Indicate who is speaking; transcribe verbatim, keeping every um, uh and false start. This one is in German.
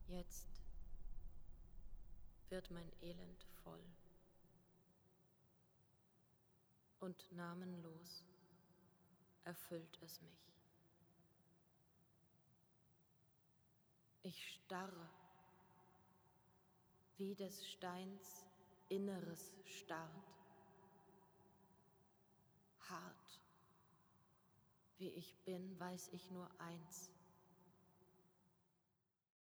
Speaker 1: Jetzt wird mein Elend voll und namenlos erfüllt es mich. Ich starre, wie des Steins Inneres starrt, hart, wie ich bin, weiß ich nur eins: